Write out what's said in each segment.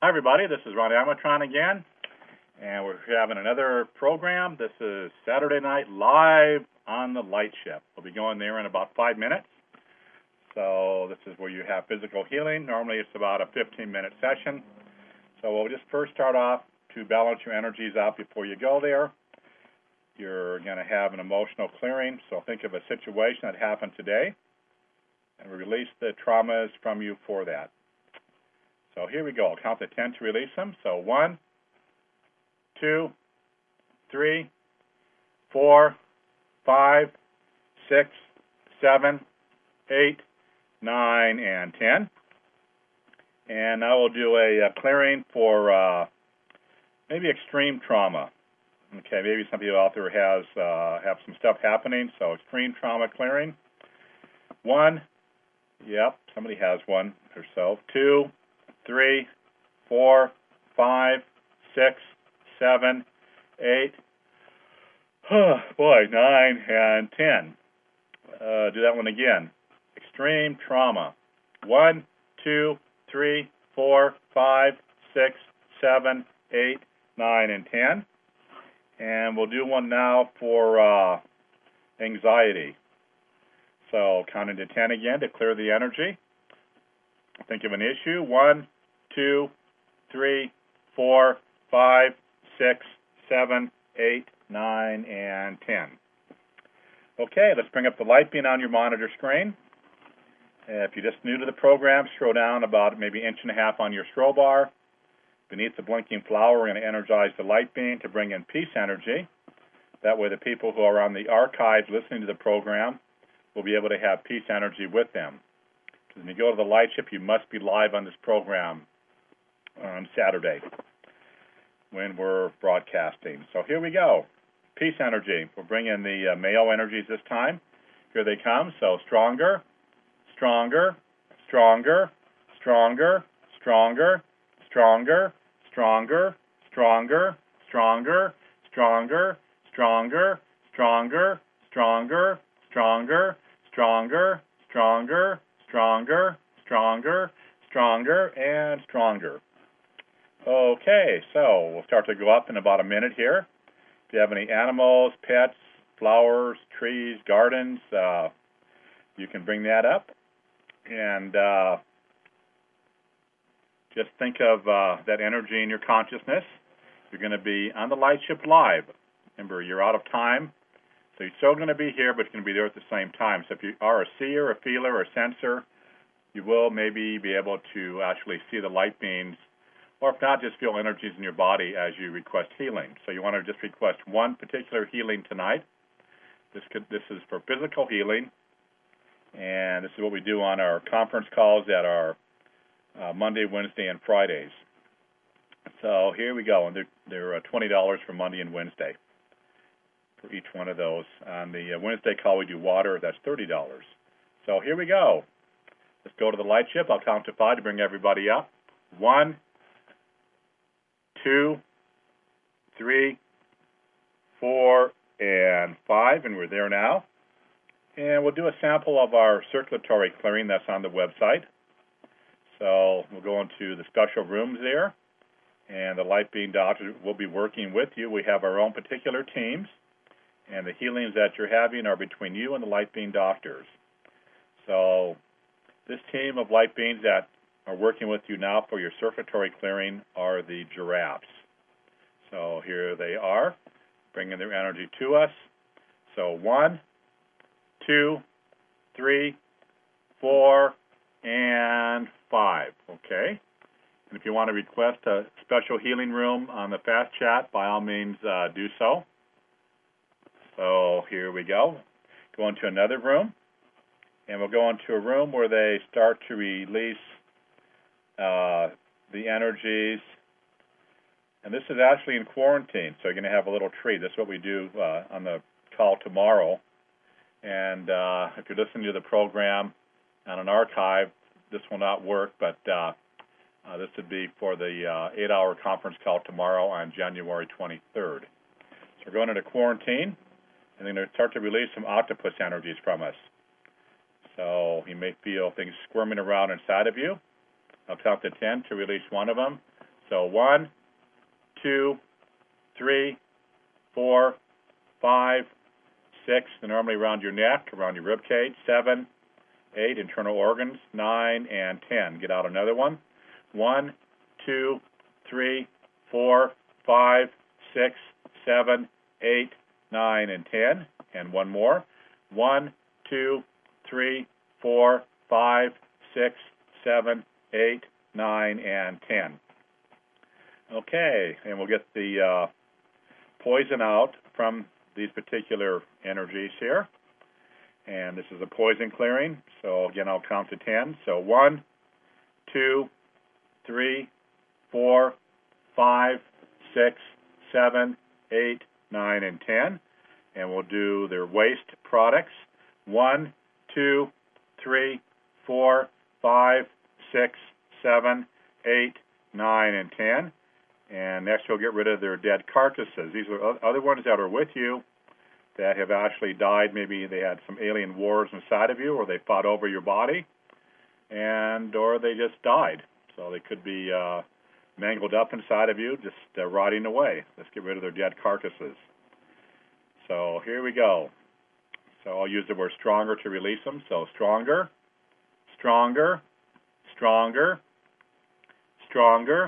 Hi, everybody. This is Ronnie Armatron again, and we're having another program. This is Saturday night live on the Light Ship. We'll be going there in about 5 minutes. So this is where you have physical healing. Normally it's about a 15-minute session. So we'll just first start off to balance your energies out before you go there. You're going to have an emotional clearing. So think of a situation that happened today, and release the traumas from you for that. So here we go. I'll count to 10 to release them. So 1, 2, 3, 4, 5, 6, 7, 8, 9, and 10. And I will do a clearing for maybe extreme trauma. Okay, maybe some people out there have some stuff happening. So extreme trauma clearing. 1, yep, somebody has one or so. 2, 3, 4, 5, 6, 7, 8, oh boy, 9, and 10. Do that one again. Extreme trauma. 1, 2, 3, 4, 5, 6, 7, 8, 9, and 10. And we'll do one now for anxiety. So counting to 10 again to clear the energy. Think of an issue. 1, 2, 3, 4, 5, 6, 7, 8, 9, and 10. Okay, let's bring up the light beam on your monitor screen. If you're just new to the program, scroll down about maybe 1.5 inches on your scroll bar. Beneath the blinking flower, we're going to energize the light beam to bring in peace energy. That way the people who are on the archive listening to the program will be able to have peace energy with them. When you go to the Light Ship, you must be live on this program on Saturday when we're broadcasting. So here we go. Peace energy. We'll bring in the male energies this time. Here they come. So stronger, stronger, stronger, stronger, stronger, stronger, stronger, stronger, stronger, stronger, stronger, stronger, stronger, stronger, stronger, stronger, stronger, stronger, stronger, and stronger. Okay, so we'll start to go up in about a minute here. If you have any animals, pets, flowers, trees, gardens, you can bring that up. And just think of that energy in your consciousness. You're going to be on the Light Ship live. Remember, you're out of time. So you're still going to be here, but you're going to be there at the same time. So if you are a seer, a feeler, or a sensor, you will maybe be able to actually see the light beams, or if not, just feel energies in your body as you request healing. So you want to just request one particular healing tonight. This is for physical healing, and this is what we do on our conference calls that are Monday, Wednesday, and Fridays. So here we go, and they're $20 for Monday and Wednesday. For each one of those. On the Wednesday call, we do water. That's $30. So here we go. Let's go to the Light Ship. I'll count to 5 to bring everybody up. 1, 2, 3, 4, and 5, and we're there now. And we'll do a sample of our circulatory clearing that's on the website. So we'll go into the special rooms there, and the light beam doctor will be working with you. We have our own particular teams, and the healings that you're having are between you and the light beam doctors. So this team of light beams that are working with you now for your circulatory clearing are the giraffes. So here they are, bringing their energy to us. So 1, 2, 3, 4, and 5. Okay? And if you want to request a special healing room on the Fast Chat, by all means do so. So here we go. Go into another room, and we'll go into a room where they start to release the energies. And this is actually in quarantine, so you're going to have a little treat. This is what we do on the call tomorrow. And if you're listening to the program on an archive, this will not work, but this would be for the 8-hour conference call tomorrow on January 23rd. So we're going into quarantine, and they're going to start to release some octopus energies from us. So you may feel things squirming around inside of you. I'll count to 10 to release one of them. So 1, 2, 3, 4, 5, 6, and normally around your neck, around your rib cage. 7, 8, internal organs. 9 and 10. Get out another one. 1, 2, 3, 4, 5, 6, 7, 8, 9, and 10. And one more. 1, 2, 3, 4, 5, 6, 7, 8, 9, and 10. Okay, and we'll get the poison out from these particular energies here. And this is a poison clearing. So again, I'll count to 10. So 1, 2, 3, 4, 5, 6, 7, 8, 9, and 10. And we'll do their waste products. 1, 2, 3, 4, 5, 6, 7, 8, 9, and 10. And next we'll get rid of their dead carcasses. These are other ones that are with you that have actually died. Maybe they had some alien wars inside of you, or they fought over your body, or they just died. So they could be mangled up inside of you, just rotting away. Let's get rid of their dead carcasses. So here we go. So I'll use the word stronger to release them. So stronger, stronger, stronger, stronger.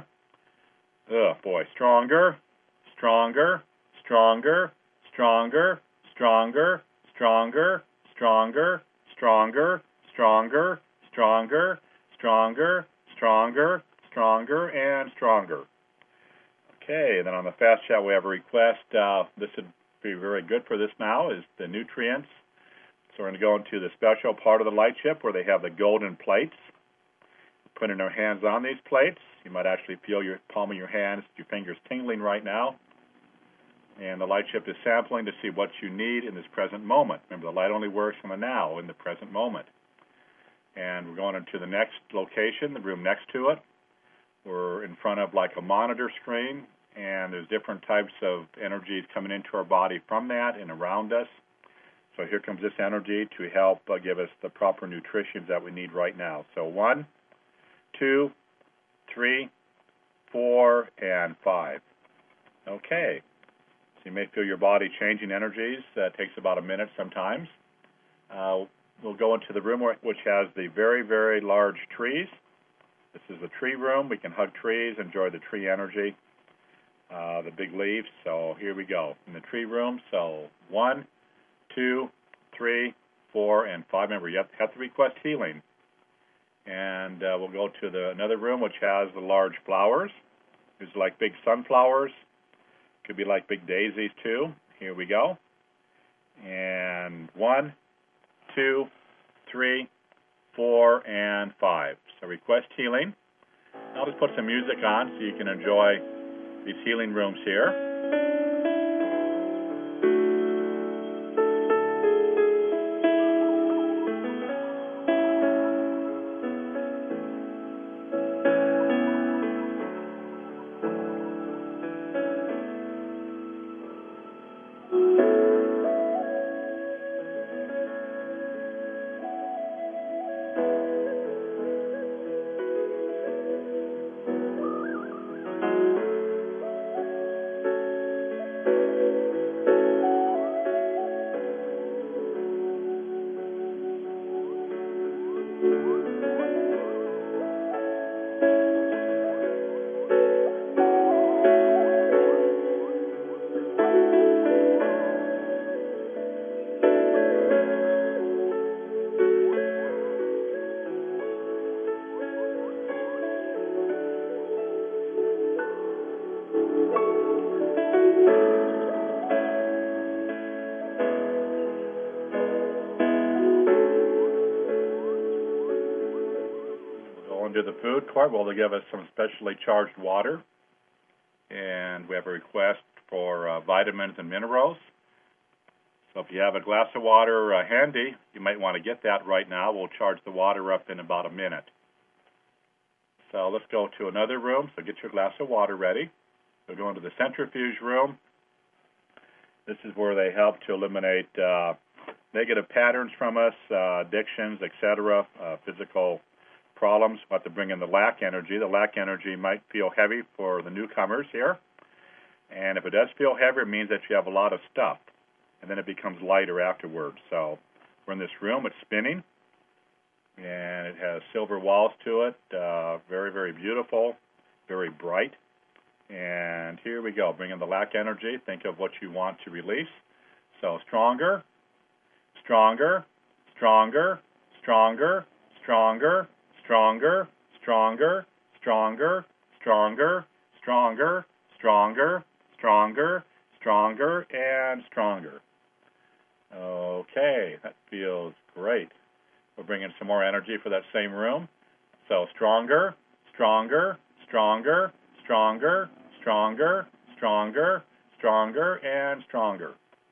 Stronger, stronger, stronger, stronger, stronger, stronger, stronger, stronger, stronger, stronger, stronger, stronger, stronger, and stronger. Okay, and then on the fast chat we have a request. This would be very good for this now, is the nutrients. So we're going to go into the special part of the light ship where they have the golden plates. Putting our hands on these plates. You might actually feel your palm of your hands, your fingers tingling right now. And the light ship is sampling to see what you need in this present moment. Remember, the light only works in the now, in the present moment. And we're going into the next location, the room next to it. We're in front of like a monitor screen, and there's different types of energies coming into our body from that and around us. So here comes this energy to help give us the proper nutrition that we need right now. So 1, 2, 3, 4, and 5. Okay. So you may feel your body changing energies. That takes about a minute sometimes. We'll go into the room which has the very, very large trees. This is the tree room. We can hug trees, enjoy the tree energy, the big leaves. So here we go. In the tree room, so 1, 2, 3, 4, and 5. Remember, you have to request healing. And we'll go to another room which has the large flowers. It's like big sunflowers. Could be like big daisies too. Here we go. And 1, 2, 3, 4, and 5. So request healing. I'll just put some music on so you can enjoy these healing rooms here. To the food court, well, they give us some specially charged water, and we have a request for vitamins and minerals. So if you have a glass of water handy, you might want to get that right now. We'll charge the water up in about a minute. So let's go to another room. So get your glass of water ready. We'll go into the centrifuge room. This is where they help to eliminate negative patterns from us, addictions, etc., physical problems, we'll have to bring in the lack energy. The lack energy might feel heavy for the newcomers here. And if it does feel heavy, it means that you have a lot of stuff. And then it becomes lighter afterwards. So we're in this room. It's spinning. And it has silver walls to it. Very, very beautiful. Very bright. And here we go. Bring in the lack energy. Think of what you want to release. So stronger, stronger, stronger, stronger, stronger, stronger, stronger, stronger, stronger, stronger, stronger, stronger, stronger, and stronger. Okay, that feels great. We'll bring in some more energy for that same room. So stronger, stronger, stronger, stronger, stronger, stronger, stronger, and stronger.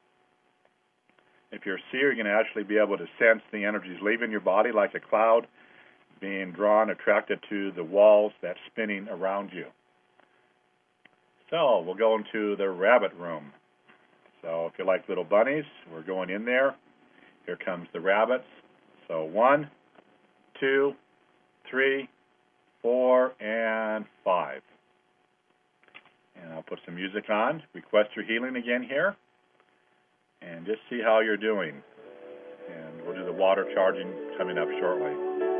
If you're a seer, you're going to actually be able to sense the energies leaving your body like a cloud being drawn, attracted to the walls that's spinning around you. So we'll go into the rabbit room. So if you like little bunnies, we're going in there. Here comes the rabbits. So 1, 2, 3, 4, and 5. And I'll put some music on. Request your healing again here. And just see how you're doing. And we'll do the water charging coming up shortly.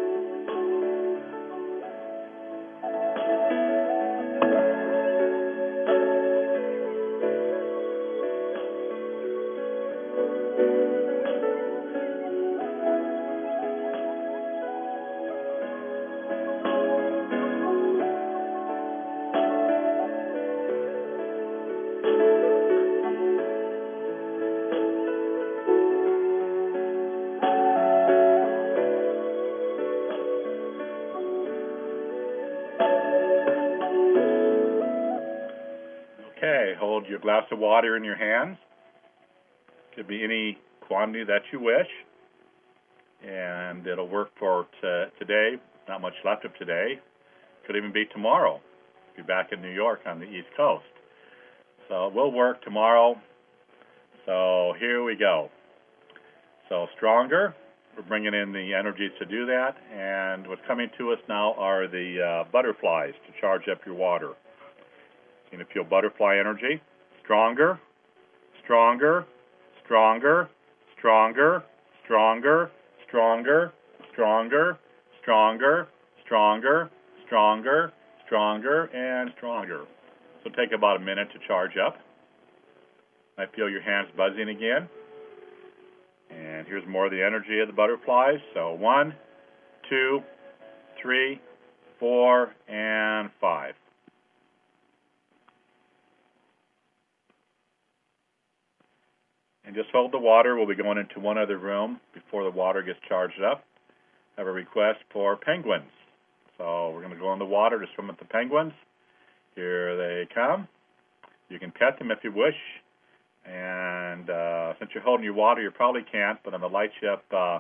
Okay, hold your glass of water in your hands. Could be any quantity that you wish. And it'll work for today. Not much left of today. Could even be tomorrow. Be back in New York on the East Coast. So it will work tomorrow. So here we go. So stronger. We're bringing in the energies to do that. And what's coming to us now are the butterflies to charge up your water. You're going to feel butterfly energy. Stronger, stronger, stronger, stronger, stronger, stronger, stronger, stronger, stronger, stronger, stronger, and stronger. So take about a minute to charge up. I feel your hands buzzing again. And here's more of the energy of the butterflies. So 1, 2, 3, 4, and 5. And just hold the water. We'll be going into one other room before the water gets charged up. I have a request for penguins. So we're going to go in the water to swim with the penguins. Here they come. You can pet them if you wish. And since you're holding your water, you probably can't. But on the light ship,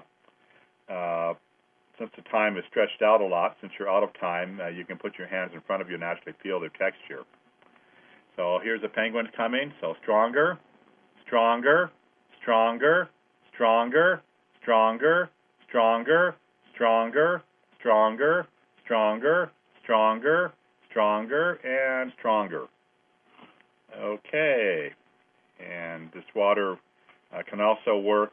since the time is stretched out a lot, since you're out of time, you can put your hands in front of you and actually feel their texture. So here's the penguins coming. So stronger. Stronger, stronger, stronger, stronger, stronger, stronger, stronger, stronger, stronger, stronger, and stronger. Okay. And this water can also work,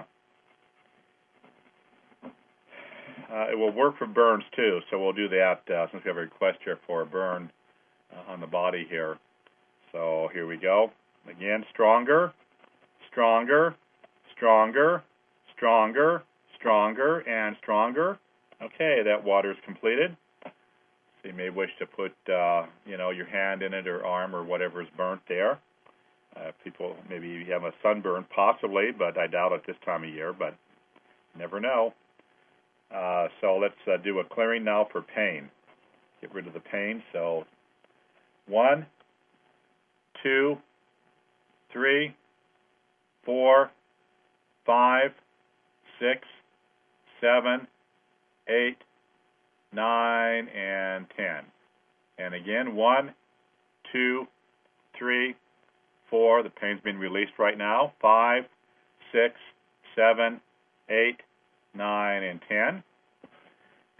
it will work for burns too, so we'll do that since we have a request here for a burn on the body here. So here we go. Again, stronger, stronger, stronger, stronger, stronger, and stronger. Okay, that water is completed. So you may wish to put, your hand in it or arm or whatever is burnt there. People, maybe you have a sunburn, possibly, but I doubt it this time of year, but never know. So let's do a clearing now for pain. Get rid of the pain. So 1, 2, 3, 4, 5, 6, 7, 8, 9, and 10. And again, 1, 2, 3, 4. The pain's being released right now. 5, 6, 7, 8, 9, and 10.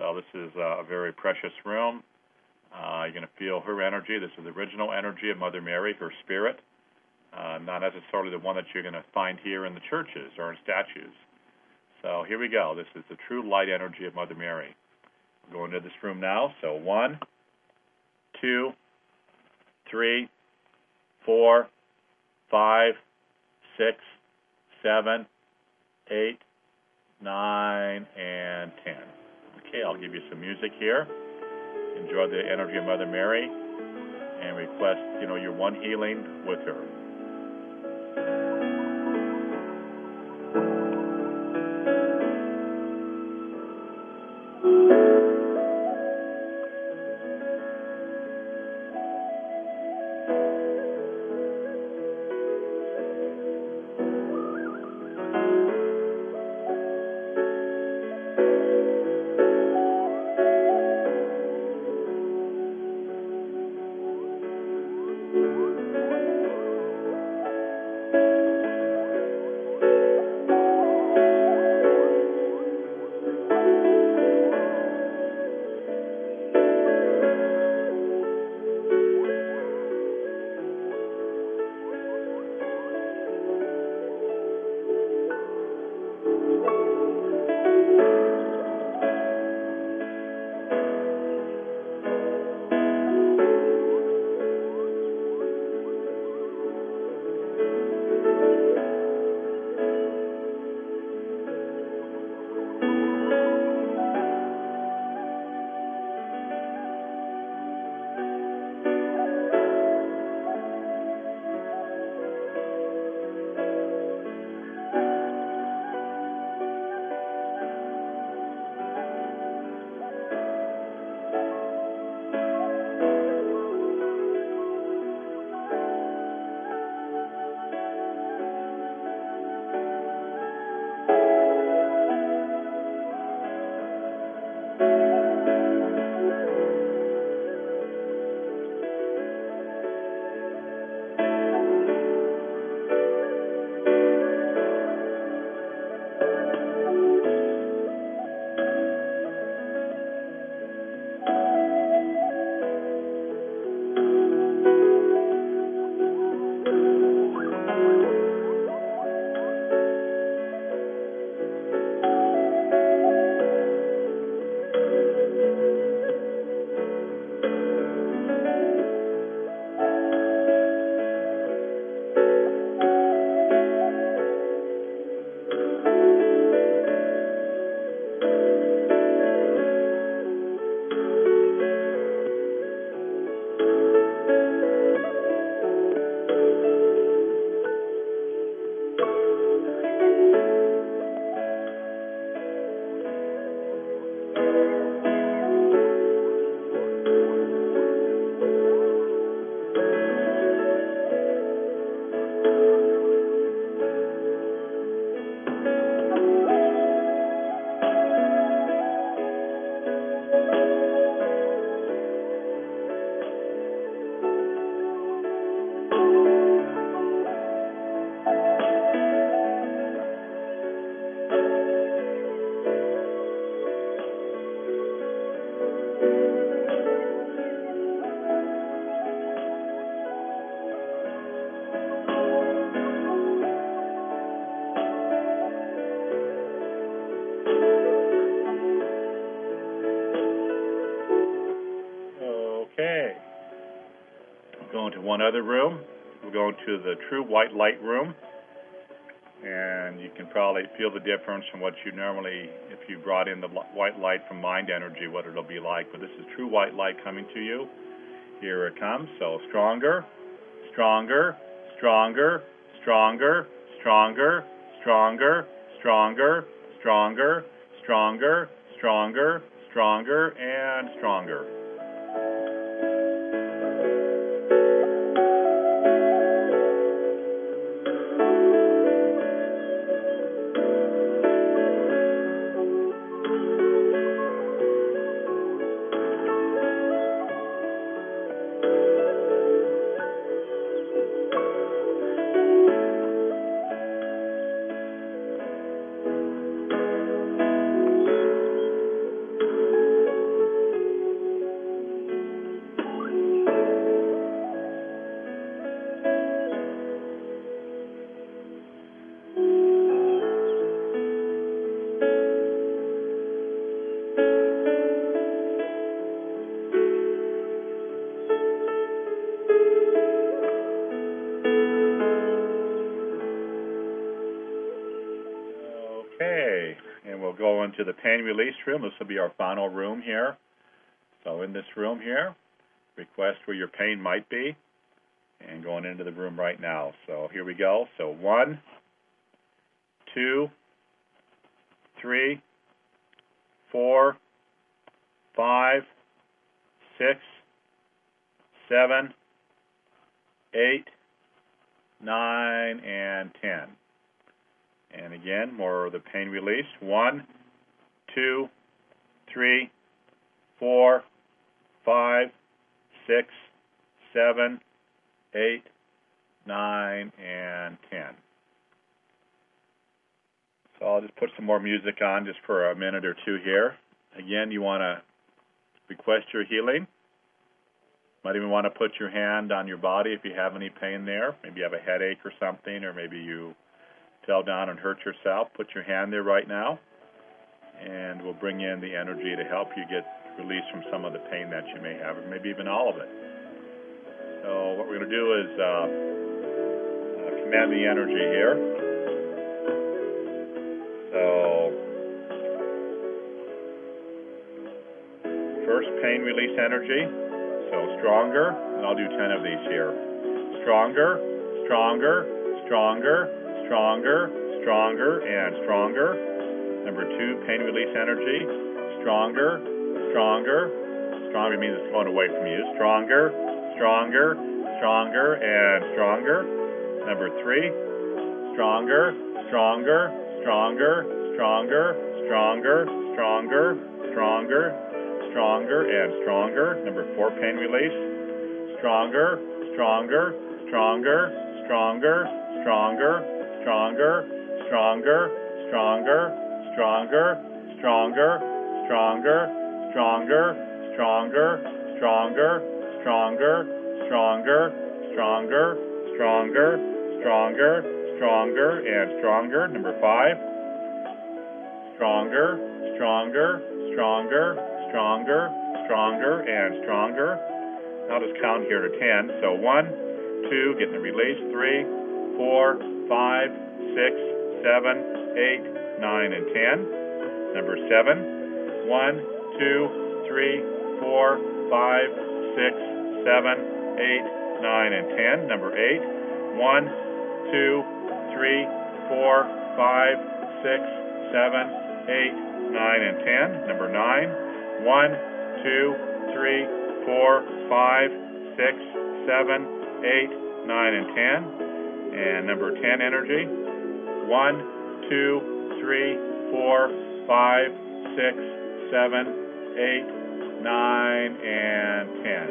So this is a very precious room. You're going to feel her energy. This is the original energy of Mother Mary, her spirit, not necessarily the one that you're going to find here in the churches or in statues. So here we go. This is the true light energy of Mother Mary. We're going into this room now. So 1, 2, 3, 4, 5, 6, 7, 8, 9, and 10. Okay, I'll give you some music here. Enjoy the energy of Mother Mary and request, your one healing with her. Okay. We're going to one other room. We're going to the true white light room. And you can probably feel the difference from what you normally, if you brought in the white light from mind energy, what it'll be like. But this is true white light coming to you. Here it comes. So stronger, stronger, stronger, stronger, stronger, stronger, stronger, stronger, stronger, stronger, stronger, and stronger. to the pain release room. This will be our final room here. So in this room here, request where your pain might be, and going into the room right now. So here we go. So 1, 2, 3, 4, 5, 6, 7, 8, 9, and 10. And again, more of the pain release. 1, 2, 3, 4, 5, 6, 7, 8, 9, and 10. So I'll just put some more music on just for a minute or two here. Again, you want to request your healing. Might even want to put your hand on your body if you have any pain there. Maybe you have a headache or something, or maybe you fell down and hurt yourself. Put your hand there right now, and we'll bring in the energy to help you get released from some of the pain that you may have, or maybe even all of it. So what we're going to do is command the energy here. So first, pain release energy. So stronger, and I'll do 10 of these here. Stronger, stronger, stronger, stronger, stronger, and stronger. Number 2, pain release energy. Stronger, stronger, stronger means it's going away from you. Stronger, stronger, stronger, and stronger. Number 3, stronger, stronger, stronger, stronger, stronger, stronger, stronger, stronger, and stronger. Number 4, pain release. Stronger, stronger, stronger, stronger, stronger, stronger, stronger, stronger, stronger, stronger, stronger, stronger, stronger, stronger, stronger, stronger, stronger, stronger, stronger, stronger, and stronger. Number 5, stronger, stronger, stronger, stronger, stronger, and stronger. I'll just count here to 10. So 1, 2, getting the release. 3, 4, 5, 6, 7, 8, 9, and 10. Number 7, 1, 2, 3, 4, 5, 6, 7, 8, 9, and 10. Number 8, 1, 2, 3, 4, 5, 6, 7, 8, 9, and 10. Number 9, 1, 2, 3, 4, 5, 6, 7, 8, 9, and 10. And number 10 energy, 1, 2, 3, 4, 5, 6, 7, 8, 9, and 10.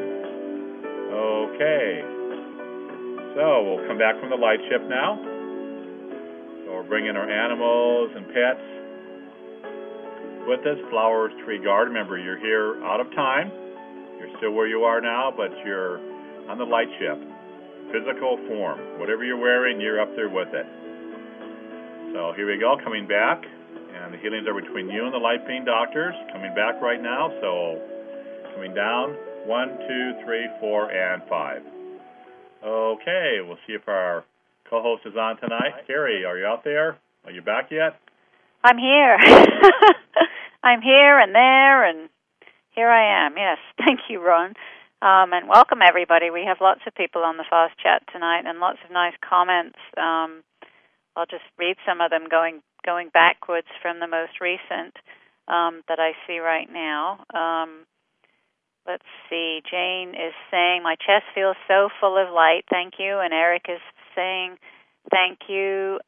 Okay. So we'll come back from the light ship now. So we're bringing our animals and pets with us. Flowers Tree Garden. Remember, you're here out of time. You're still where you are now, but you're on the light ship. Physical form. Whatever you're wearing, you're up there with it. So here we go, coming back. And the healings are between you and the light being doctors. Coming back right now. So coming down. 1, 2, 3, 4, and 5. Okay, we'll see if our co-host is on tonight. Carrie, are you out there? Are you back yet? I'm here. I'm here and there, and here I am. Yes, thank you, Ron. And welcome, everybody. We have lots of people on the Fast Chat tonight and lots of nice comments. I'll just read some of them going backwards from the most recent that I see right now. Let's see. Jane is saying, my chest feels so full of light. Thank you. And Eric is saying, thank you.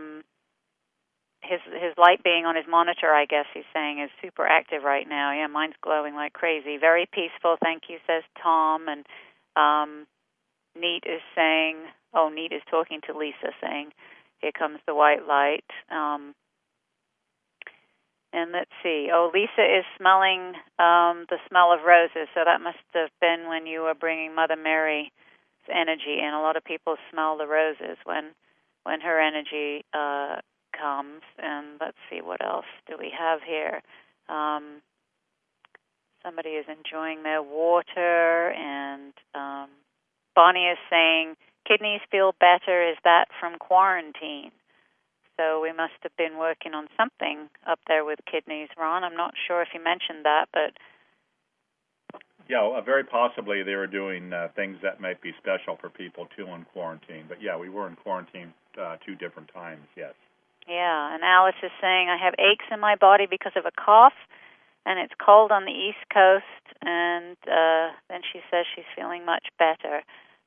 His light being on his monitor, I guess he's saying, is super active right now. Yeah, mine's glowing like crazy. Very peaceful. Thank you, says Tom. And Neat is saying, Neat is talking to Lisa, saying, here comes the white light. And let's see. Lisa is smelling the smell of roses, so that must have been when you were bringing Mother Mary's energy in. A lot of people smell the roses when her energy comes. And let's see, what else do we have here? Somebody is enjoying their water, and Bonnie is saying, kidneys feel better. Is that from quarantine? So we must have been working on something up there with kidneys, Ron. I'm not sure if you mentioned that, but... Yeah, very possibly they were doing things that might be special for people, too, in quarantine. But, yeah, we were in quarantine 2 different times, yes. Yeah, and Alice is saying, I have aches in my body because of a cough, and it's cold on the East Coast, and then she says she's feeling much better.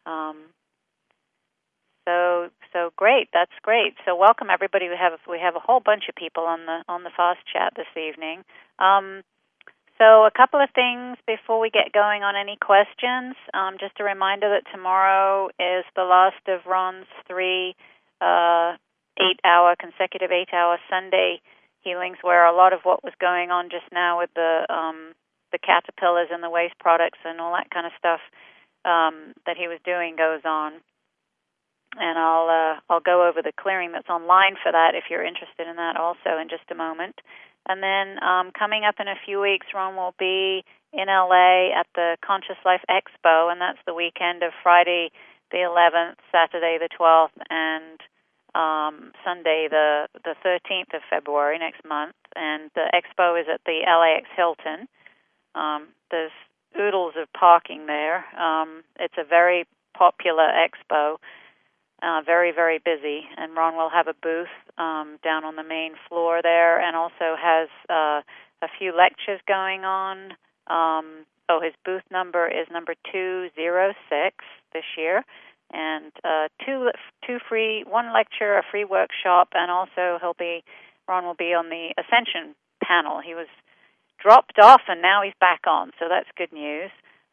So great. That's great. So welcome everybody. We have a whole bunch of people on the Fast Chat this evening. So a couple of things before we get going on any questions. Just a reminder that tomorrow is the last of Ron's 3 consecutive 8-hour Sunday healings, where a lot of what was going on just now with the caterpillars and the waste products and all that kind of stuff that he was doing goes on. And I'll go over the clearing that's online for that if you're interested in that also in just a moment. And then coming up in a few weeks, Ron will be in LA at the Conscious Life Expo, and that's the weekend of Friday the 11th, Saturday the 12th, and Sunday the 13th of February next month. And the expo is at the LAX Hilton. There's oodles of parking there. It's a very popular expo. Very, very busy, and Ron will have a booth down on the main floor there, and also has a few lectures going on. His booth number is number 206 this year, and two free, one lecture, a free workshop, and also Ron will be on the Ascension panel. He was dropped off, and now he's back on, so that's good news.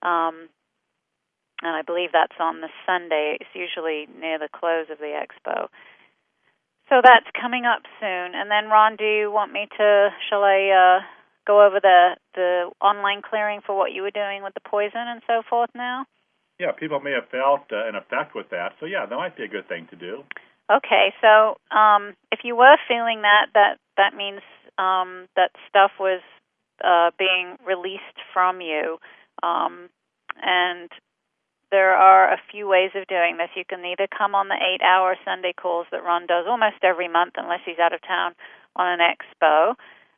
And I believe that's on the Sunday. It's usually near the close of the expo. So that's coming up soon. And then, Ron, do you want me to, shall I go over the online clearing for what you were doing with the poison and so forth now? Yeah, people may have felt an effect with that. So, yeah, that might be a good thing to do. Okay, so if you were feeling that means that stuff was being released from you. And there are a few ways of doing this. You can either come on the 8-hour Sunday calls that Ron does almost every month, unless he's out of town on an expo,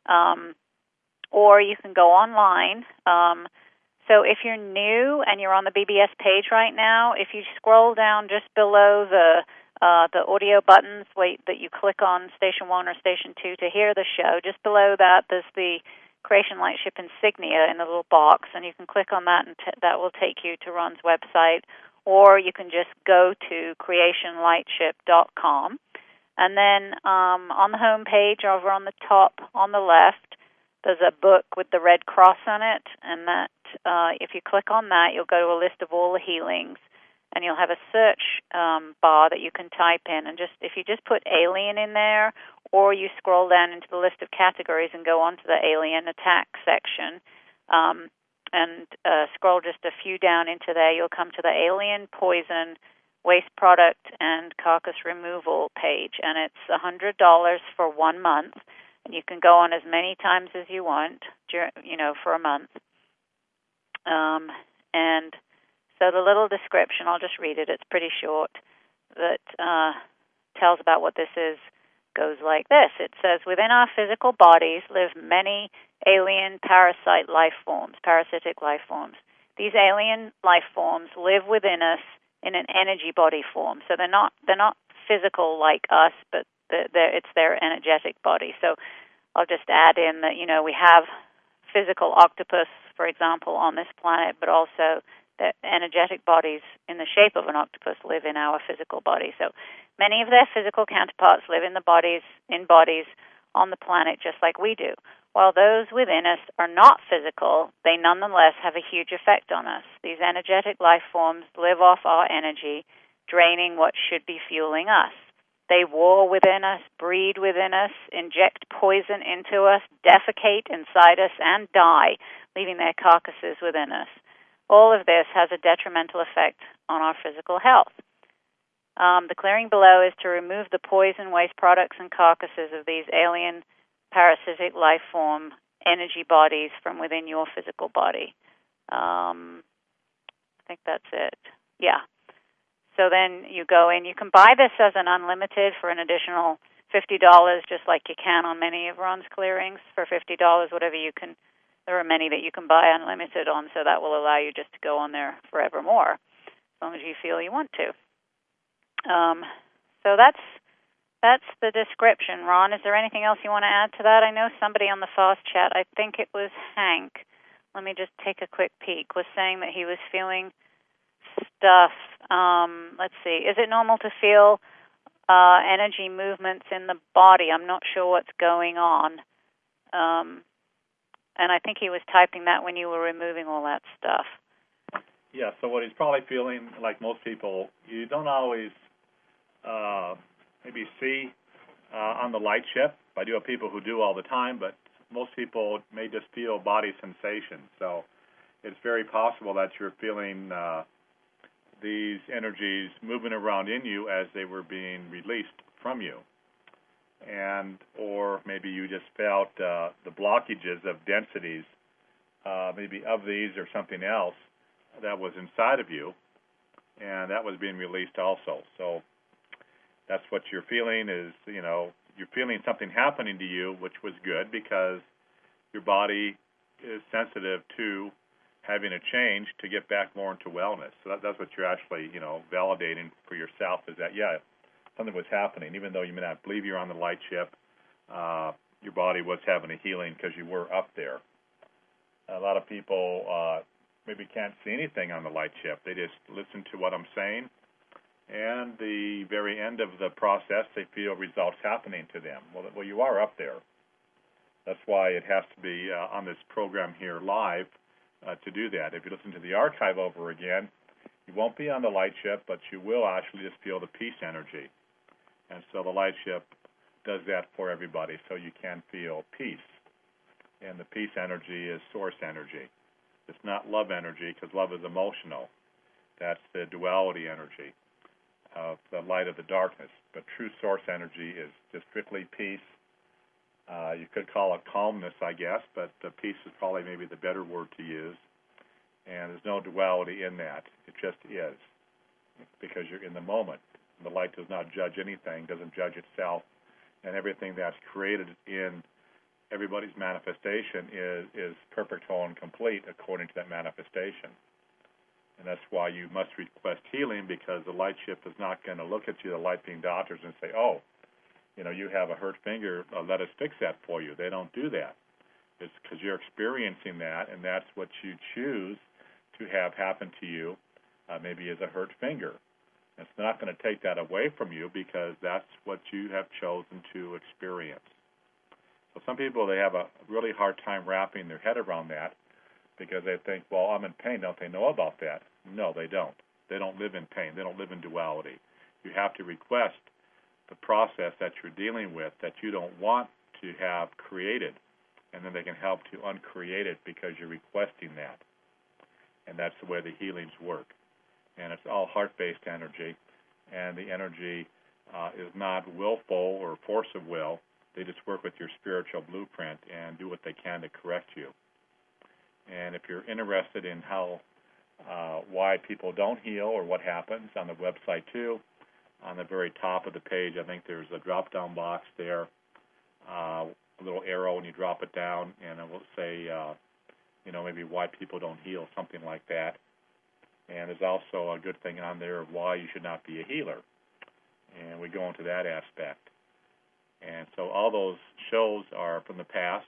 or you can go online. So if you're new and you're on the BBS page right now, if you scroll down just below the audio buttons that you click on Station 1 or Station 2 to hear the show, just below that there's the Creation Lightship insignia in the little box, and you can click on that, and that will take you to Ron's website, or you can just go to creationlightship.com, and then on the home page over on the top on the left there's a book with the red cross on it, and that if you click on that you'll go to a list of all the healings, and you'll have a search bar that you can type in, and if you just put alien in there, or you scroll down into the list of categories and go on to the alien attack section, and scroll just a few down into there, you'll come to the alien, poison, waste product, and carcass removal page, and it's $100 for 1 month, and you can go on as many times as you want, for a month. And so the little description, I'll just read it, it's pretty short, that tells about what this is, goes like this. It says, within our physical bodies live many alien parasite life forms, parasitic life forms. These alien life forms live within us in an energy body form. So they're not physical like us, but it's their energetic body. So I'll just add in that, we have physical octopus, for example, on this planet, but also the energetic bodies in the shape of an octopus live in our physical body. So many of their physical counterparts live in bodies on the planet just like we do. While those within us are not physical, they nonetheless have a huge effect on us. These energetic life forms live off our energy, draining what should be fueling us. They war within us, breed within us, inject poison into us, defecate inside us, and die, leaving their carcasses within us. All of this has a detrimental effect on our physical health. The clearing below is to remove the poison, waste products, and carcasses of these alien parasitic life form energy bodies from within your physical body. I think that's it. Yeah. So then you go in. You can buy this as an unlimited for an additional $50, just like you can on many of Ron's clearings. For $50, whatever you can, there are many that you can buy unlimited on, so that will allow you just to go on there forevermore, as long as you feel you want to. So that's the description. Ron, is there anything else you want to add to that? I know somebody on the Fast Chat, I think it was Hank, let me just take a quick peek, was saying that he was feeling stuff. Let's see. Is it normal to feel energy movements in the body? I'm not sure what's going on. And I think he was typing that when you were removing all that stuff. Yeah, so what he's probably feeling, like most people, you don't always maybe see on the light ship. I do have people who do all the time, but most people may just feel body sensations. So it's very possible that you're feeling these energies moving around in you as they were being released from you. And or maybe you just felt the blockages of densities, maybe of these or something else that was inside of you, and that was being released also. So that's what you're feeling is, you're feeling something happening to you, which was good because your body is sensitive to having a change to get back more into wellness. So that's what you're actually, validating for yourself is that, yeah, something was happening. Even though you may not believe you're on the light ship, your body was having a healing because you were up there. A lot of people maybe can't see anything on the light ship. They just listen to what I'm saying, and the very end of the process, they feel results happening to them. Well, you are up there. That's why it has to be on this program here live to do that. If you listen to the archive over again, you won't be on the light ship, but you will actually just feel the peace energy. And so the light ship does that for everybody, so you can feel peace. And the peace energy is source energy. It's not love energy, because love is emotional. That's the duality energy of the light of the darkness. But true source energy is just strictly peace. You could call it calmness, I guess, but peace is probably maybe the better word to use. And there's no duality in that. It just is, because you're in the moment. The light does not judge anything, doesn't judge itself, and everything that's created in everybody's manifestation is perfect, whole, and complete according to that manifestation. And that's why you must request healing, because the light ship is not going to look at you, the light being doctors, and say, oh, you have a hurt finger, let us fix that for you. They don't do that. It's because you're experiencing that, and that's what you choose to have happen to you, maybe as a hurt finger. It's not going to take that away from you, because that's what you have chosen to experience. So some people, they have a really hard time wrapping their head around that, because they think, well, I'm in pain. Don't they know about that? No, they don't. They don't live in pain. They don't live in duality. You have to request the process that you're dealing with that you don't want to have created, and then they can help to uncreate it because you're requesting that. And that's the way the healings work. And it's all heart-based energy, and the energy is not willful or force of will. They just work with your spiritual blueprint and do what they can to correct you. And if you're interested in how, why people don't heal or what happens, on the website too, on the very top of the page, I think there's a drop-down box there, a little arrow, and you drop it down, and it will say, maybe why people don't heal, something like that. And there's also a good thing on there of why you should not be a healer. And we go into that aspect. And so all those shows are from the past.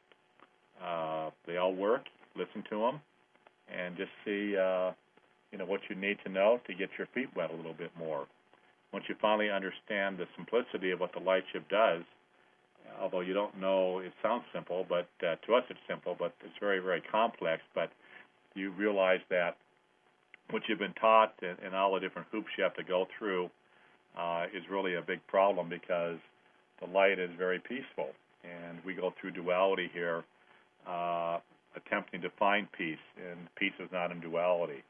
They all work. Listen to them and just see, what you need to know to get your feet wet a little bit more. Once you finally understand the simplicity of what the light ship does, although you don't know, it sounds simple, but to us it's simple, but it's very, very complex. But you realize that what you've been taught and all the different hoops you have to go through is really a big problem, because the light is very peaceful. And we go through duality here, attempting to find peace, and peace is not in duality.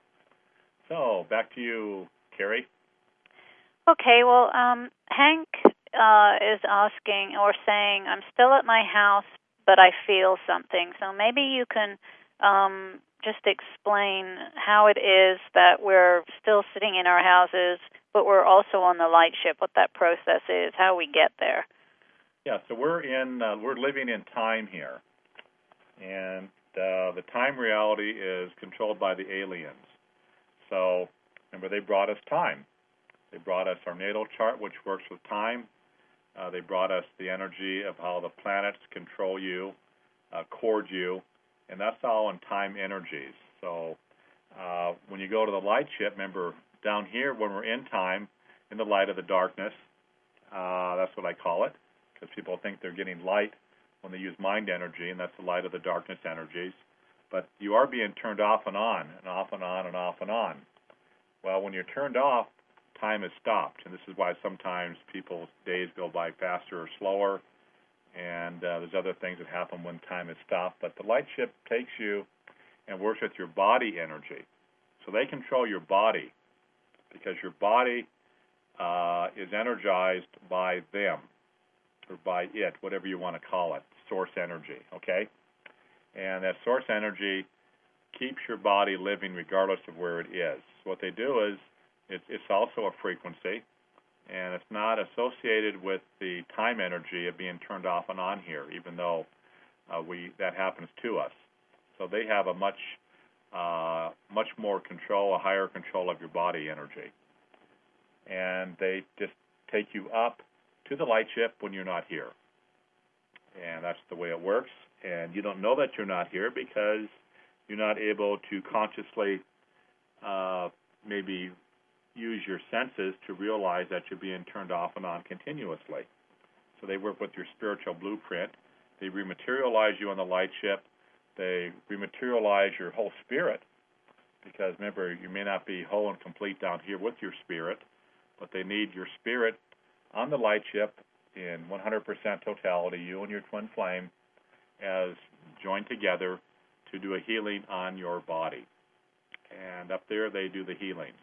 So back to you, Carrie. Okay, well, Hank is asking or saying, I'm still at my house, but I feel something. So maybe you can just explain how it is that we're still sitting in our houses, but we're also on the light ship, what that process is, how we get there. Yeah, so we're living in time here, and the time reality is controlled by the aliens. So remember, they brought us time. They brought us our natal chart, which works with time. They brought us the energy of how the planets control you, cord you, and that's all in time energies. So when you go to the light ship, remember down here when we're in time, in the light of the darkness, that's what I call it, because people think they're getting light when they use mind energy, and that's the light of the darkness energies. But you are being turned off and on, and off and on, and off and on. Well, when you're turned off, time is stopped, and this is why sometimes people's days go by faster or slower, and there's other things that happen when time is stopped. But the light ship takes you and works with your body energy. So they control your body, because your body is energized by them, or by it, whatever you want to call it, source energy, okay? And that source energy keeps your body living regardless of where it is. So what they do is, it's also a frequency, and it's not associated with the time energy of being turned off and on here, even though that happens to us. So they have a much more control, a higher control of your body energy. And they just take you up to the light ship when you're not here. And that's the way it works. And you don't know that you're not here because you're not able to consciously maybe use your senses to realize that you're being turned off and on continuously. So they work with your spiritual blueprint. They rematerialize you on the light ship. They rematerialize your whole spirit, because remember, you may not be whole and complete down here with your spirit, but they need your spirit on the light ship in 100% totality, you and your twin flame, as joined together to do a healing on your body. And up there, they do the healings.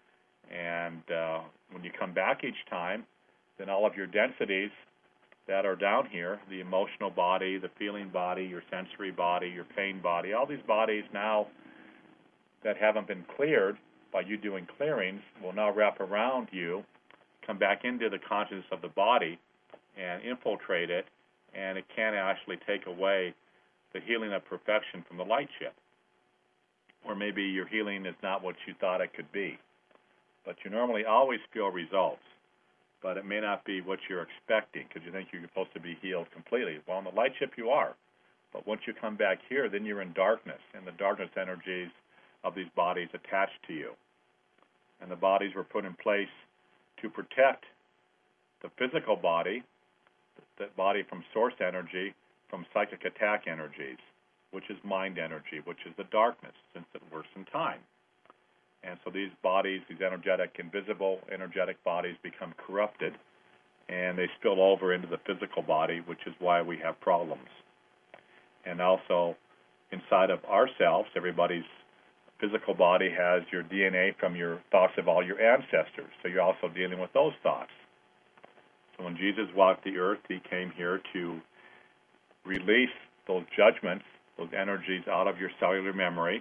And when you come back each time, then all of your densities that are down here, the emotional body, the feeling body, your sensory body, your pain body, all these bodies now that haven't been cleared by you doing clearings will now wrap around you, come back into the consciousness of the body and infiltrate it, and it can actually take away the healing of perfection from the light ship. Or maybe your healing is not what you thought it could be. But you normally always feel results, but it may not be what you're expecting because you think you're supposed to be healed completely. Well, on the light ship you are. But once you come back here, then you're in darkness, and the darkness energies of these bodies attached to you. And the bodies were put in place to protect the physical body, the body from source energy, from psychic attack energies, which is mind energy, which is the darkness, since it works in time. And so these bodies, these energetic, invisible energetic bodies, become corrupted, and they spill over into the physical body, which is why we have problems. And also, inside of ourselves, everybody's physical body has your DNA from your thoughts of all your ancestors, so you're also dealing with those thoughts. So when Jesus walked the earth, he came here to release those judgments, those energies out of your cellular memory.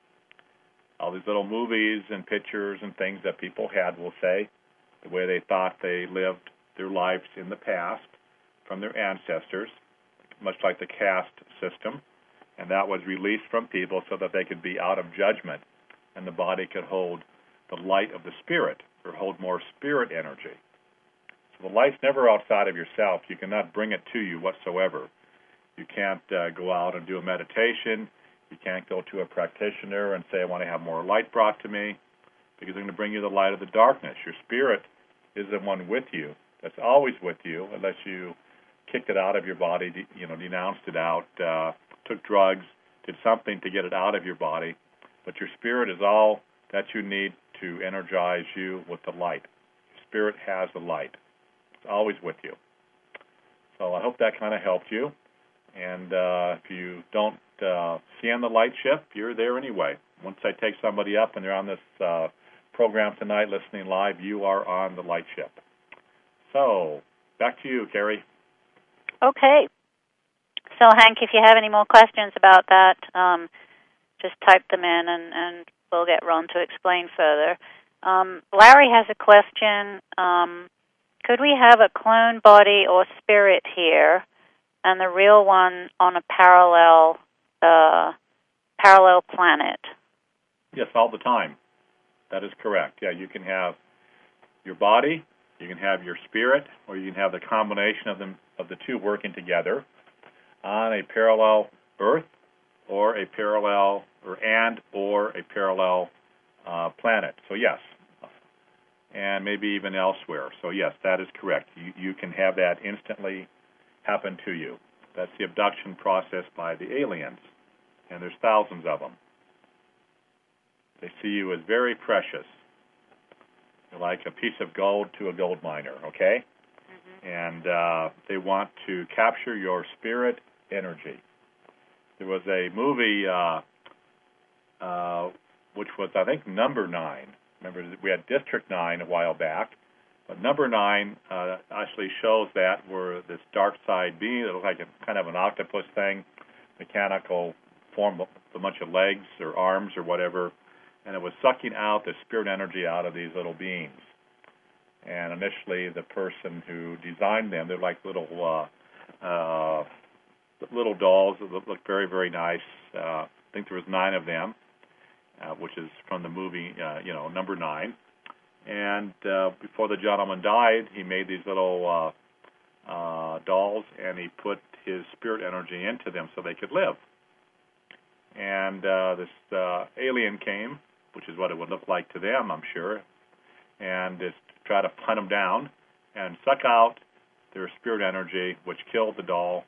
All these little movies and pictures and things that people had will say, the way they thought they lived their lives in the past from their ancestors, much like the caste system, and that was released from people so that they could be out of judgment and the body could hold the light of the spirit, or hold more spirit energy. So the light's never outside of yourself. You cannot bring it to you whatsoever. You can't go out and do a meditation. You can't go to a practitioner and say, I want to have more light brought to me, because they're going to bring you the light of the darkness. Your spirit is the one with you. That's always with you, unless you kicked it out of your body, denounced it out, took drugs, did something to get it out of your body. But your spirit is all that you need to energize you with the light. Your spirit has the light. It's always with you. So I hope that kind of helped you. And if you don't see on the light ship, you're there anyway. Once I take somebody up and they're on this program tonight listening live, you are on the light ship. So, back to you, Carrie. Okay. So, Hank, if you have any more questions about that, just type them in and we'll get Ron to explain further. Larry has a question. could we have a clone body or spirit here and the real one on a parallel planet? Yes, all the time. That is correct. Yeah, you can have your body, you can have your spirit, or you can have the combination of them, of the two working together on a parallel Earth or a parallel or a parallel planet. So yes, and maybe even elsewhere. So yes, that is correct. You can have that instantly happen to you. That's the abduction process by the aliens, and there's thousands of them. They see you as very precious. You're like a piece of gold to a gold miner, okay? Mm-hmm. And they want to capture your spirit energy. There was a movie which was, I think, Number 9. Remember, we had District 9 a while back, but Number 9 actually shows that where this dark side being, it looked like a kind of an octopus thing, mechanical form of a bunch of legs or arms or whatever, and it was sucking out the spirit energy out of these little beings. And initially, the person who designed them, they're like little dolls that looked very, very nice. I think there was 9 of them, which is from the movie, Number 9. And before the gentleman died, he made these little dolls, and he put his spirit energy into them so they could live. And this alien came, which is what it would look like to them, I'm sure, and just try to hunt them down and suck out their spirit energy, which killed the doll,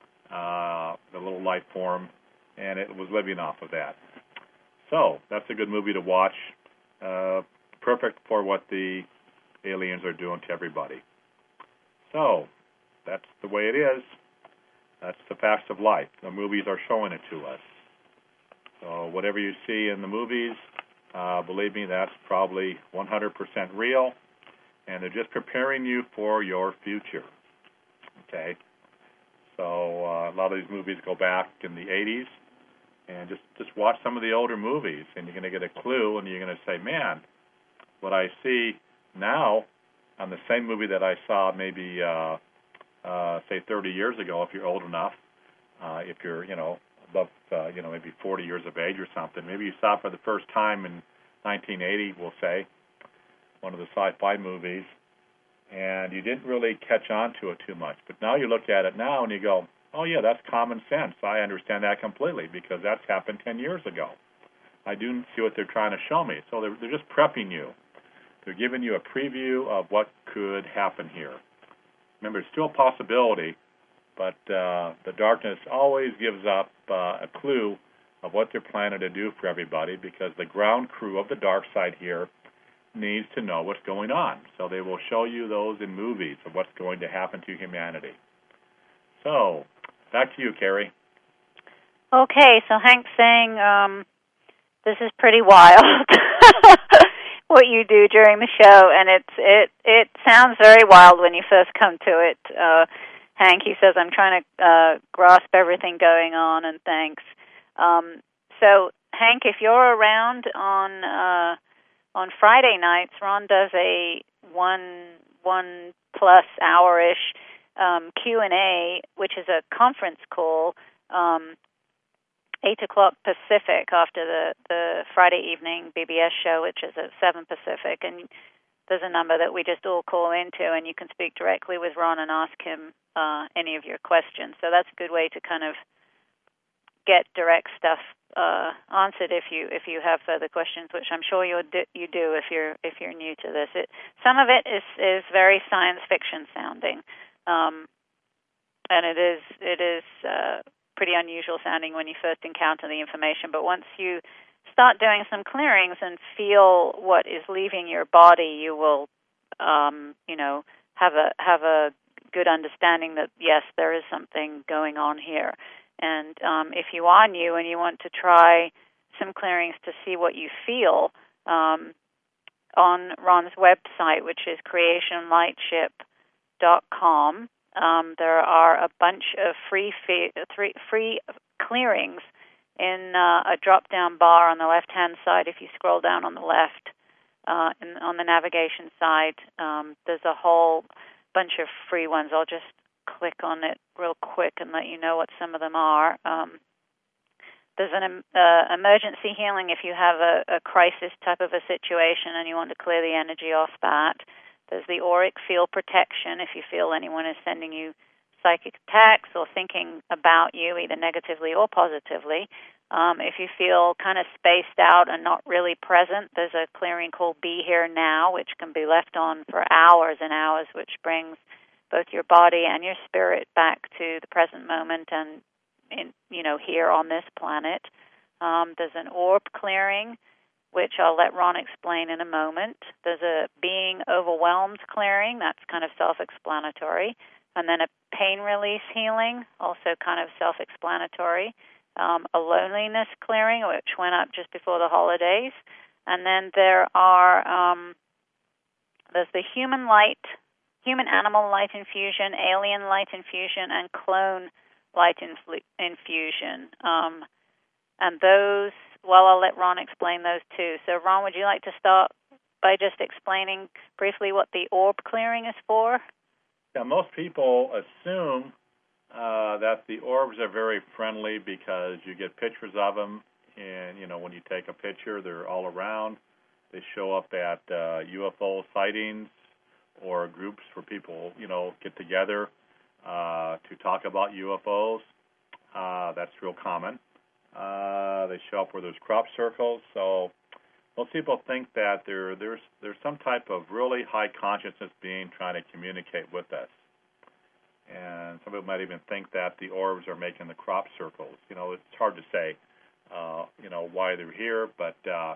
the little life form, and it was living off of that. So that's a good movie to watch. Perfect for what the aliens are doing to everybody. So that's the way it is. That's the facts of life. The movies are showing it to us. So whatever you see in the movies, believe me, that's probably 100% real, and they're just preparing you for your future. Okay? So a lot of these movies go back in the 80s, and just watch some of the older movies, and you're going to get a clue, and you're going to say, man, what I see now on the same movie that I saw maybe, say 30 years ago, if you're old enough, if you're, above, maybe 40 years of age or something. Maybe you saw it for the first time in 1980, we'll say, one of the sci-fi movies, and you didn't really catch on to it too much. But now you look at it now and you go, oh, yeah, that's common sense. I understand that completely because that's happened 10 years ago. I do see what they're trying to show me. So they're just prepping you. They're giving you a preview of what could happen here. Remember, it's still a possibility, but the darkness always gives up a clue of what they're planning to do for everybody because the ground crew of the dark side here needs to know what's going on. So they will show you those in movies of what's going to happen to humanity. So, back to you, Carrie. Okay, so Hank's saying this is pretty wild what you do during the show, and it sounds very wild when you first come to it. Hank, he says, I'm trying to grasp everything going on, and thanks. So, Hank, if you're around on Friday nights, Ron does a one plus hour-ish Q&A, which is a conference call, 8 o'clock Pacific after the Friday evening BBS show, which is at 7 Pacific, and there's a number that we just all call into, and you can speak directly with Ron and ask him any of your questions. So that's a good way to kind of get direct stuff answered if you have further questions, which I'm sure you do if you're new to this. Some of it is very science fiction sounding, and it is pretty unusual sounding when you first encounter the information. But once you start doing some clearings and feel what is leaving your body, you will, have a good understanding that yes, there is something going on here. And if you are new and you want to try some clearings to see what you feel, on Ron's website, which is creationlightship.com, there are a bunch of free clearings in a drop-down bar on the left-hand side. If you scroll down on the left, on the navigation side. There's a whole bunch of free ones. I'll just click on it real quick and let you know what some of them are. There's an emergency healing if you have a crisis type of a situation and you want to clear the energy off that. There's the auric field protection if you feel anyone is sending you psychic attacks or thinking about you either negatively or positively. If you feel kind of spaced out and not really present, there's a clearing called Be Here Now, which can be left on for hours and hours, which brings both your body and your spirit back to the present moment and here on this planet. There's an orb clearing, which I'll let Ron explain in a moment. There's a being overwhelmed clearing, that's kind of self-explanatory. And then a pain release healing, also kind of self-explanatory. A loneliness clearing, which went up just before the holidays. And then there's the human animal light infusion, alien light infusion, and clone light infusion. And those, well, I'll let Ron explain those too. So, Ron, would you like to start by just explaining briefly what the orb clearing is for? Yeah, most people assume that the orbs are very friendly because you get pictures of them, and, when you take a picture, they're all around. They show up at UFO sightings or groups where people, get together to talk about UFOs. That's real common. They show up where there's crop circles. So most people think that there's some type of really high consciousness being trying to communicate with us. And some people might even think that the orbs are making the crop circles. It's hard to say, why they're here, but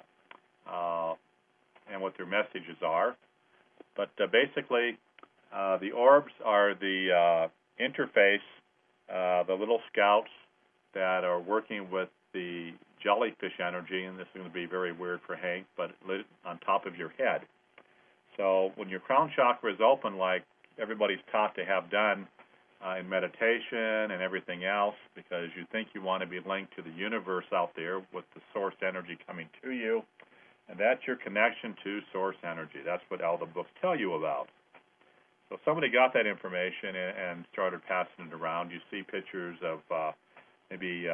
and what their messages are. But basically, the orbs are the interface, the little scouts that are working with the jellyfish energy, and this is going to be very weird for Hank, but lit on top of your head. So when your crown chakra is open, like everybody's taught to have done in meditation and everything else, because you think you want to be linked to the universe out there with the source energy coming to you, and that's your connection to source energy. That's what all the books tell you about. So somebody got that information and started passing it around. You see pictures of maybe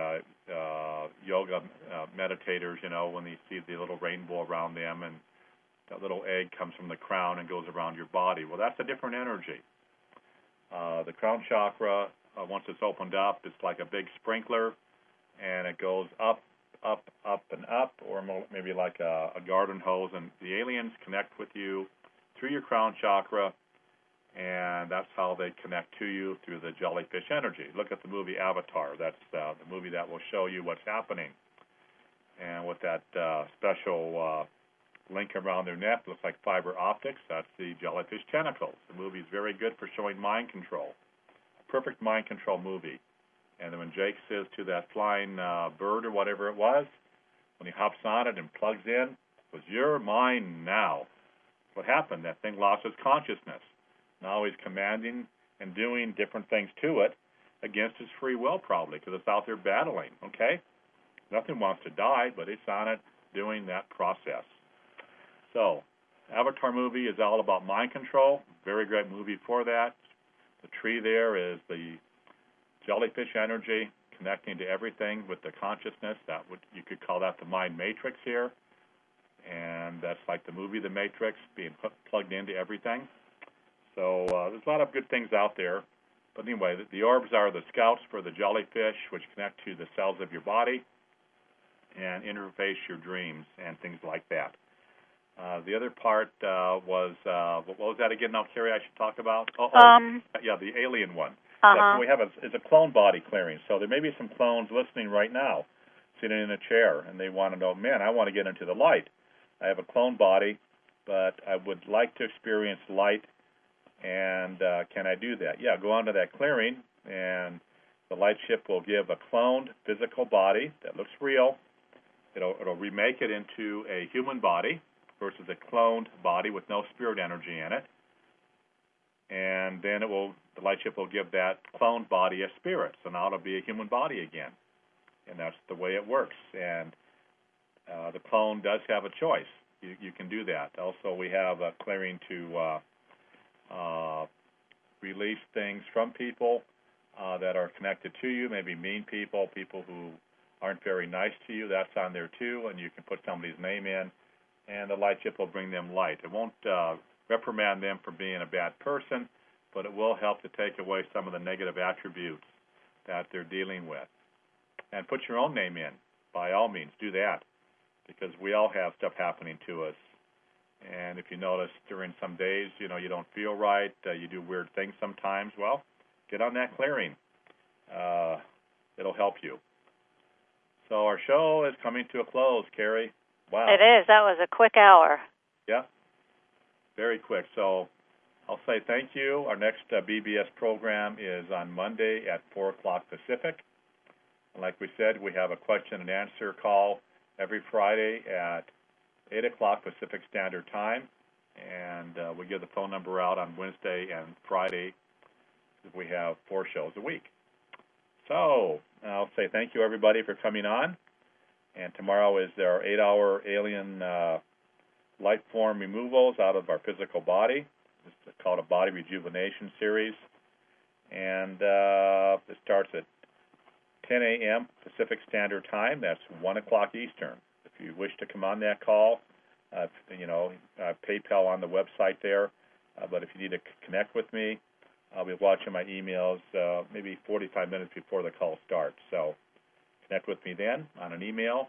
yoga meditators, when they see the little rainbow around them, and that little egg comes from the crown and goes around your body. Well, that's a different energy. The crown chakra, once it's opened up, it's like a big sprinkler, and it goes up, up, up, and up, or maybe like a garden hose, and the aliens connect with you through your crown chakra, and that's how they connect to you, through the jellyfish energy. Look at the movie Avatar. That's the movie that will show you what's happening. And with that special link around their neck, looks like fiber optics, that's the jellyfish tentacles. The movie is very good for showing mind control. A perfect mind control movie. And then when Jake says to that flying bird or whatever it was, when he hops on it and plugs in, it was your mind now. What happened? That thing lost its consciousness. Now he's commanding and doing different things to it against his free will, probably, because it's out there battling, okay? Nothing wants to die, but it's on it doing that process. So, Avatar movie is all about mind control. Very great movie for that. The tree there is the jellyfish energy connecting to everything with the consciousness. You could call that the mind matrix here. And that's like the movie The Matrix, being plugged into everything. So there's a lot of good things out there. But anyway, the orbs are the scouts for the jellyfish, which connect to the cells of your body and interface your dreams and things like that. The other part was, what was that again now, Carrie, I should talk about? Yeah, the alien one. Uh-huh. We have is a clone body clearing. So there may be some clones listening right now, sitting in a chair, and they want to know, man, I want to get into the light. I have a clone body, but I would like to experience light, and can I do that? Yeah, go on to that clearing, and the light ship will give a cloned physical body that looks real. It'll remake it into a human body versus a cloned body with no spirit energy in it. And then the light ship will give that cloned body a spirit. So now it'll be a human body again. And that's the way it works. And the clone does have a choice. you can do that. Also, we have a clearing to release things from people that are connected to you, maybe mean people, people who aren't very nice to you. That's on there too, and you can put somebody's name in, and the light ship will bring them light. It won't reprimand them for being a bad person, but it will help to take away some of the negative attributes that they're dealing with. And put your own name in. By all means, do that, because we all have stuff happening to us. And if you notice during some days, you don't feel right, you do weird things sometimes, well, get on that clearing. It'll help you. So our show is coming to a close, Carrie. Wow. It is. That was a quick hour. Yeah, very quick. So I'll say thank you. Our next BBS program is on Monday at 4 o'clock Pacific. And like we said, we have a question and answer call every Friday at 8 o'clock Pacific Standard Time. And we give the phone number out on Wednesday and Friday. We have 4 shows a week. So I'll say thank you, everybody, for coming on. And tomorrow is our 8-hour alien light form removals out of our physical body. It's called a Body Rejuvenation Series. And it starts at 10 a.m. Pacific Standard Time. That's 1 o'clock Eastern. If you wish to come on that call, PayPal on the website there. But if you need to connect with me, I'll be watching my emails maybe 45 minutes before the call starts. So connect with me then on an email,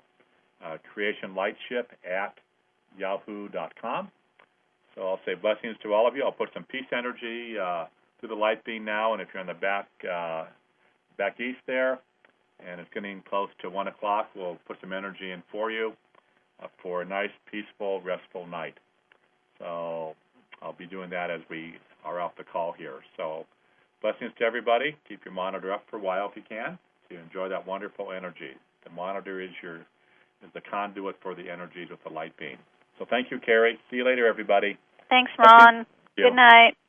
creationlightship@yahoo.com. So I'll say blessings to all of you. I'll put some peace energy through the light beam now, and if you're in the back east there, and it's getting close to 1 o'clock, we'll put some energy in for you for a nice, peaceful, restful night. So I'll be doing that as we are off the call here. So blessings to everybody. Keep your monitor up for a while if you can, so you enjoy that wonderful energy. The monitor is the conduit for the energies with the light beam. So thank you, Carrie. See you later, everybody. Thanks, Ron. Good night.